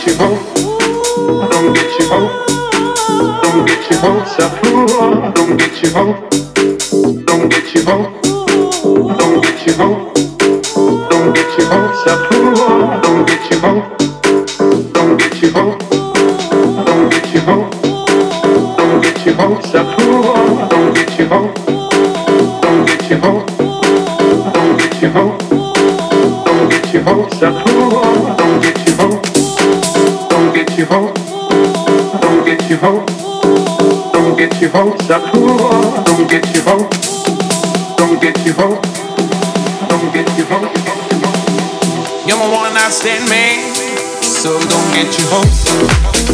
your hopes, don't get your hopes, don't get your hopes up. Don't get your hopes, don't get your hopes, don't get your hopes, don't get your hopes up. Don't get your hopes, don't get your hopes, don't get your hopes, don't get your hopes up. Don't get your hopes, don't get your hopes, don't get your hopes, don't get your hopes up. Don't get your hopes, don't get your hopes, don't get your hopes, don't get your hopes up. Don't get your hopes, don't get your hopes, don't get your hopes. You're my one night stand man, so don't get your hopes up.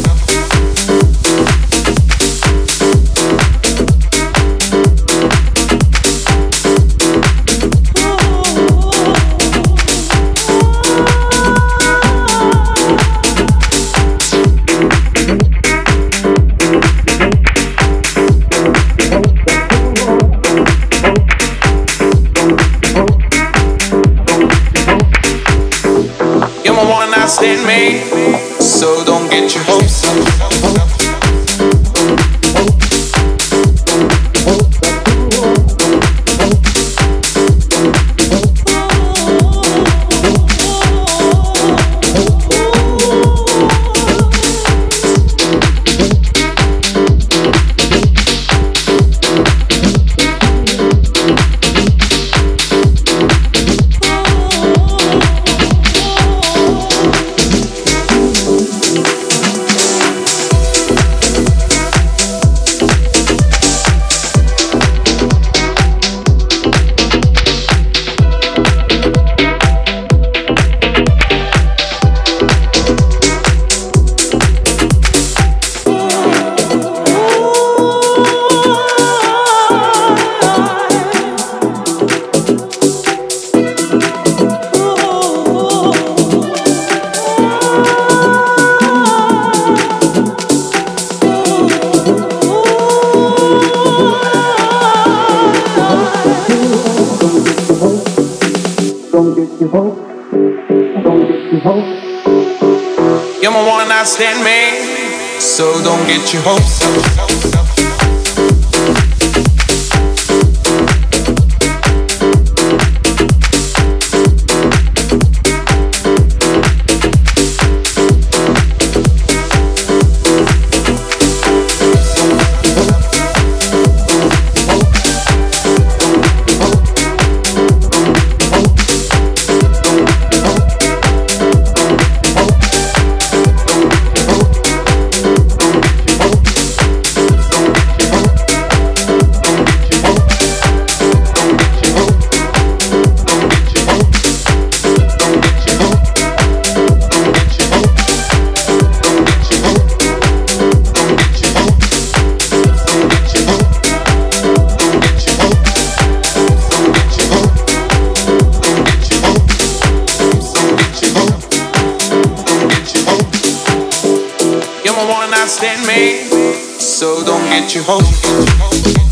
Stand me, so don't get your hopes up. You're my one night stand man, so don't get your hopes up. You're my one night stand man, so don't get your hopes.